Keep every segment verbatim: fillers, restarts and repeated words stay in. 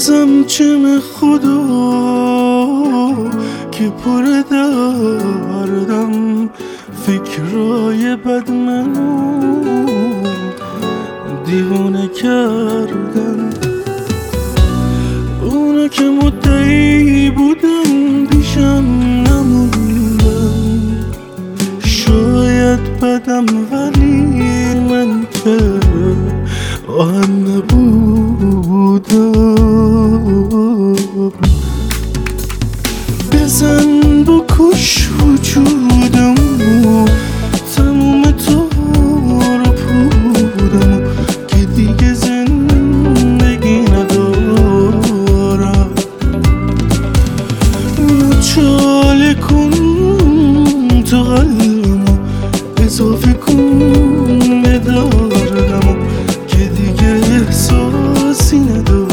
بازم چم خدا که پر دردم، فکرای بد منو دیوانه کردن. اونا که مدعی بودن پیشم نموندن، شاید بدم ولی من که آهن نبودم. بزن بکش وجودم و تموم تو رو پودم که دیگه زندگی ندارم. مچاله کن تو قلبمو، اضافه کن به دردمو که دیگه احساسی ندارم.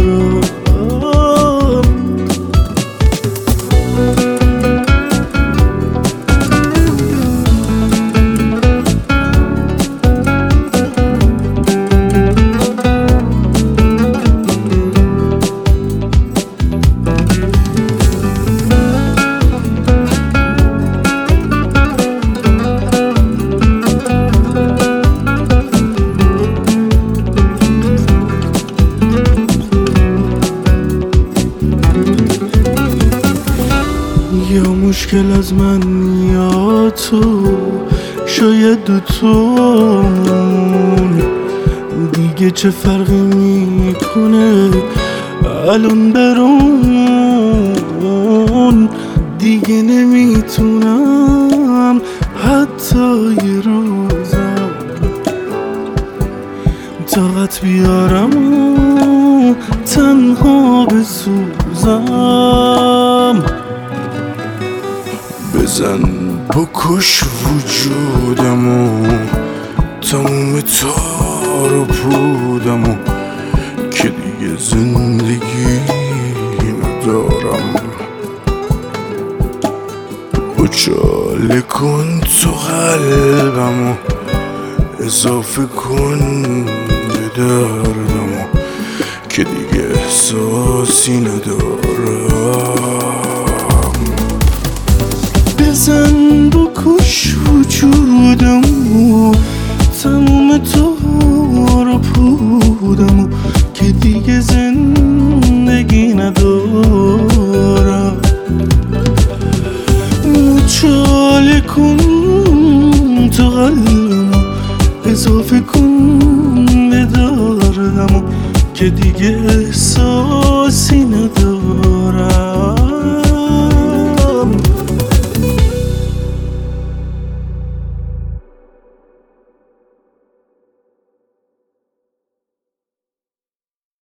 یا مشکل از من یا تو، شاید دوتامون، دیگه چه فرقی میکنه الان برامون. دیگه نمیتونم حتی یه روزم طاقت بیارم و تنها بسوزم. بزن بکش وجودمو، تموم تار و پودمو که دیگه زندگی ندارم. اچاله کن تو قلبمو، اضافه کن به دردمو که دیگه احساسی ندارم. بزن بکش وجودمو، تموم تو رو پودمو که دیگه زندگی ندارم. مچاله کن تو قلبمو، اضافه کن به دردمو که دیگه احساسی ندارم.